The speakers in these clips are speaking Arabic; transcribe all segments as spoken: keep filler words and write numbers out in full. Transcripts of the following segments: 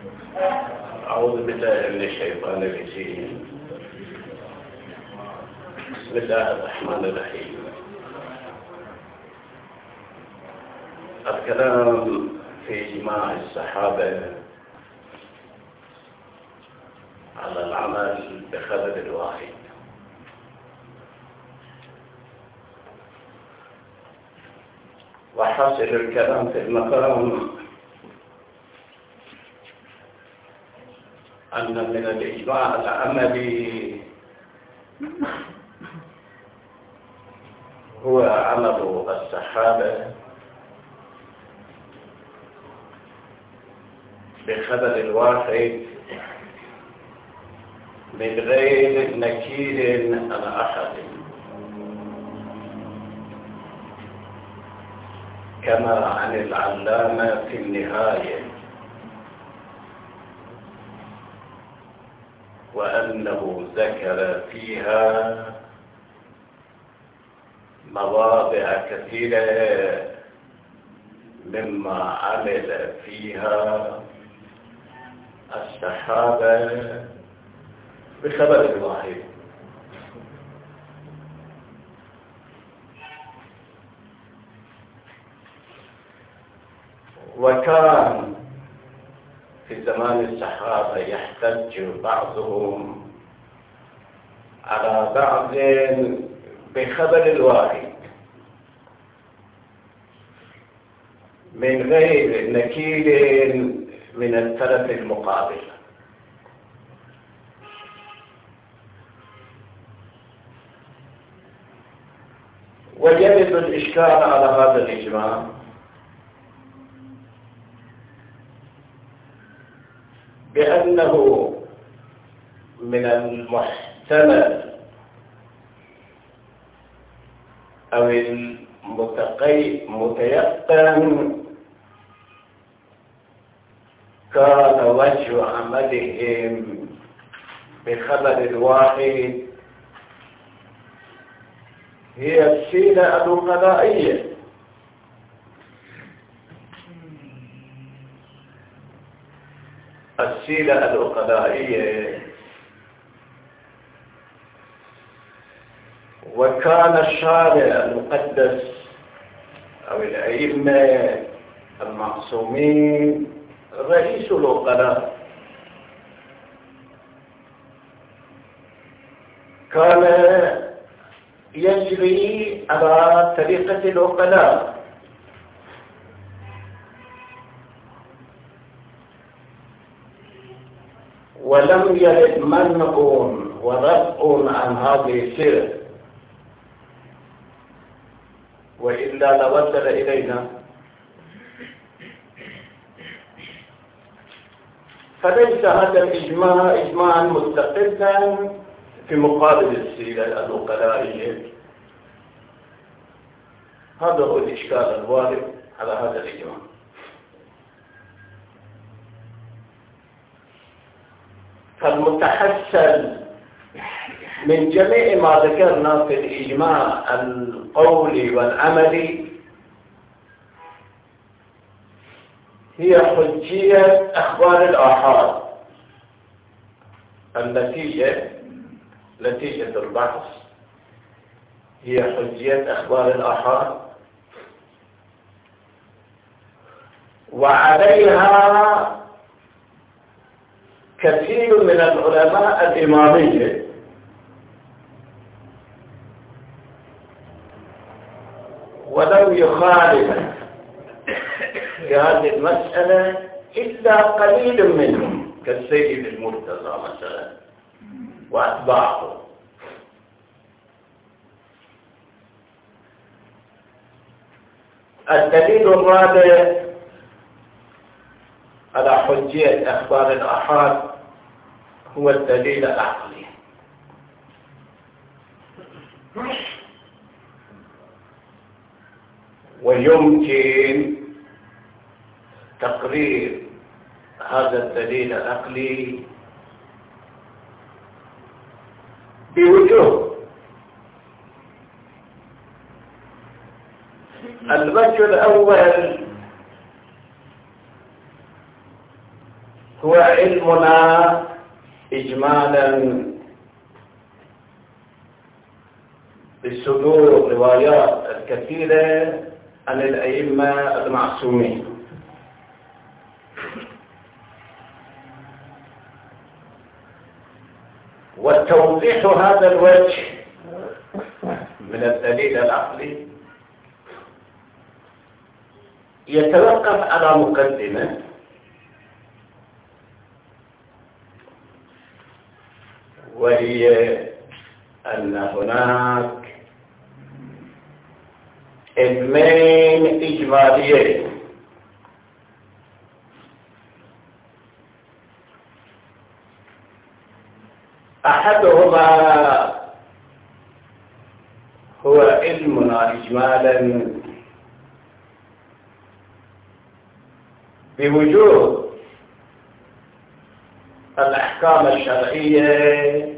أعوذ بالله من الشيطان الرجيم. بسم الله الرحمن الرحيم. الكلام في إجماع الصحابة على العمل بخبر الواحد. وحاصل الكلام في المقام أن من الإجماع العملي هو عمل الصحابة بخبر الواحد من غير نكير على أحد، كما عن العلامة في النهاية، وأنه ذكر فيها مواضع كثيرة مما عمل فيها الصحابة بخبر الواحد. وكان في زمان الصحابة يحتج بعضهم على بعض بخبر الواحد من غير نكير من الطرف المقابل. ويرد الإشكال على هذا الإجماع بأنه من المحتمل أو المتيقن كان وجه عملهم بخبر الواحد هي السيلة القضائية، السيلة القضائية. وكان الشارع المقدس أو الأئمة المعصومين رئيس العقلاء، كان يجري على طريقة العقلاء، ولم يرد منع ورفع عن هذه السيرة، وإلا لوصل إلينا. فليس هذا الإجماع إجماعا مستقلا في مقابل السيرة العقلائية. هذا هو الإشكال الوارد على هذا الإجماع. فالمتحصل من جميع ما ذكرنا في الإجماع القولي والعملي هي حجية أخبار الآحاد. النتيجة نتيجة البحث هي حجية أخبار الآحاد، وعليها كثير من العلماء الإمامية ولم يخالف في هذه المسألة إلا قليل منهم كالسيد المرتضى مثلا وأتباعه. الدليل الرابع على حجية أخبار الآحاد هو الدليل العقلي. ويمكن تقرير هذا الدليل العقلي بوجوه. الوجه الأول هو علمنا إجمالا بصدور روايات الكثيرة عن الأئمة المعصومين، والتوضيح هذا الوجه من الدليل العقلي يتوقف على مقدمة، وهي أن هناك علمين إجماليين، أحدهما هو علمنا إجمالا بوجود الأحكام الشرعية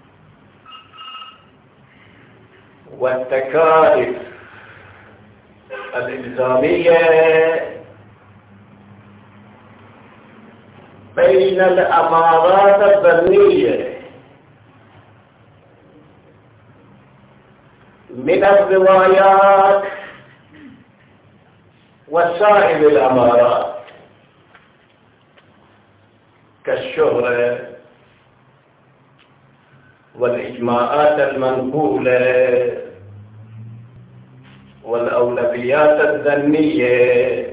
والتكاليف الإلزامية بين الأمارات الظنية من الروايات وسائر الأمارات كالشهرة والإجماعات المنقولة والأولويات الظنية.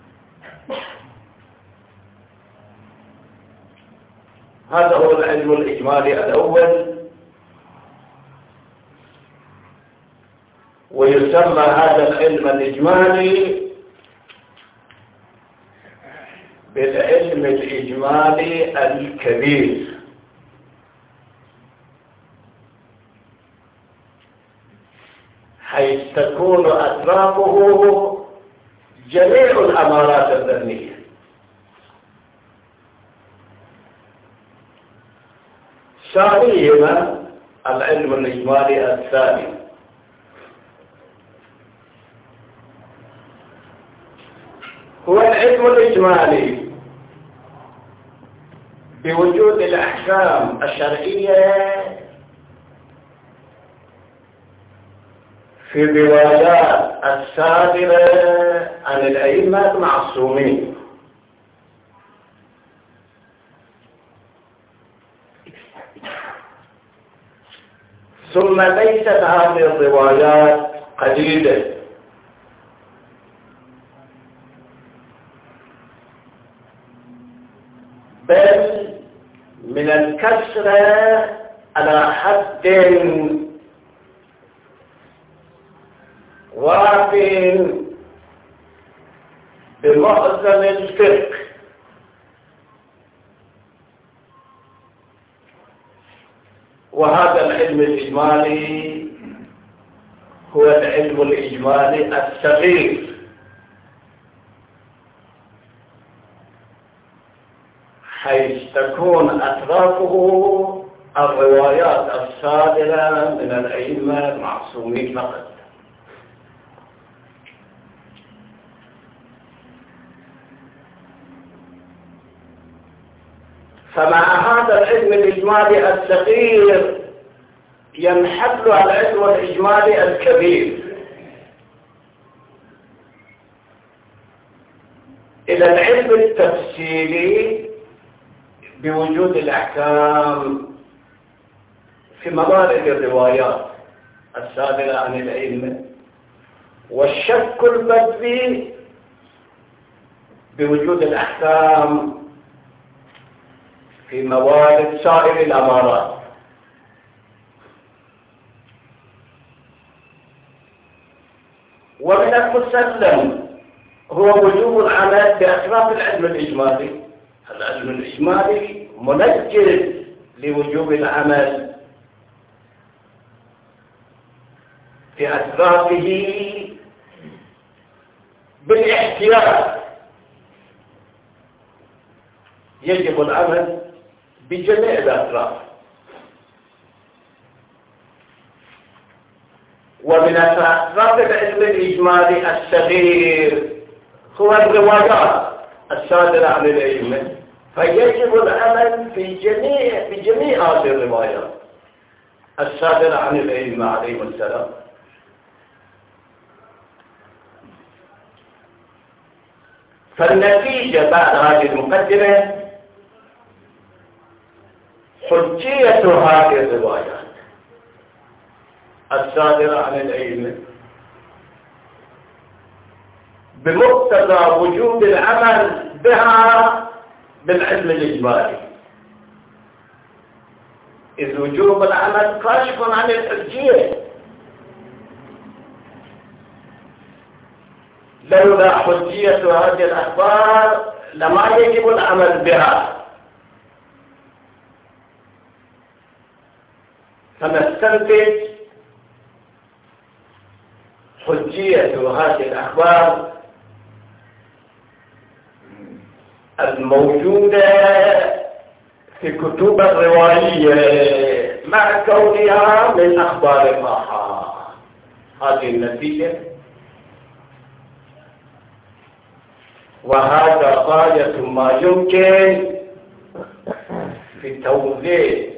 هذا هو العلم الإجمالي الأول، ويسمى هذا العلم الإجمالي بالعلم الإجمالي الكبير، حيث تكون أطرافه جميع الأمارات الظنية. ثانيهما العلم الإجمالي الثاني هو العلم الإجمالي بوجود الأحكام الشرعية في الروايات الصادرة عن الأئمة المعصومين، ثم ليست هذه الروايات قليلة، بل من الكثرة على حد واف بمعظم الفقه، وهذا العلم الإجمالي هو العلم الإجمالي الصغير، حيث تكون أطرافه الروايات الصادرة من الأئمة المعصومين فقط. فمع هذا العلم الإجمالي الصغير ينحل على العلم الإجمالي الكبير إلى العلم التفصيلي بوجود الأحكام في موارد الروايات الصادرة عن الأئمة، والشك البدئي بوجود الأحكام في موارد سائر الأمارات. ومن المسلم هو وجوب العمل بأسباب العلم الإجمالي. العلم الإجمالي منجز لوجوب العمل في أسبابه بالاحتياط. يجب العمل بجميع الأطراف. ومن أسباب العلم الإجمالي الصغير هو الروايات الصادرة عن الأئمة فيجب العمل في جميع في جميع هذه الروايات الصادرة عن الأئمة عليهم السلام. فالنتيجة بعد هذه المقدمة حجية هذه الروايات الصادرة عن الأئمة بمقتضى وجوب العمل بها بالعلم الإجمالي، إذ وجوب العمل كاشف عن الحجية. لولا حجية هذه الأخبار لما يجب العمل بها. فنستنتج حجية هذه الأخبار الموجودة في كتب الرواية مع كونها من أخبار الآحاد. هذه النتيجة، وهذا غاية ما يمكن في توضيح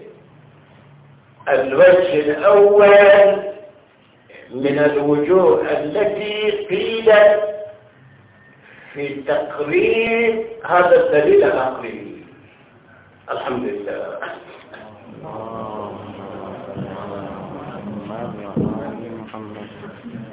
الوجه الأول من الوجوه التي قيلت في تقرير هذا الدليل العقلي. الحمد لله. محمد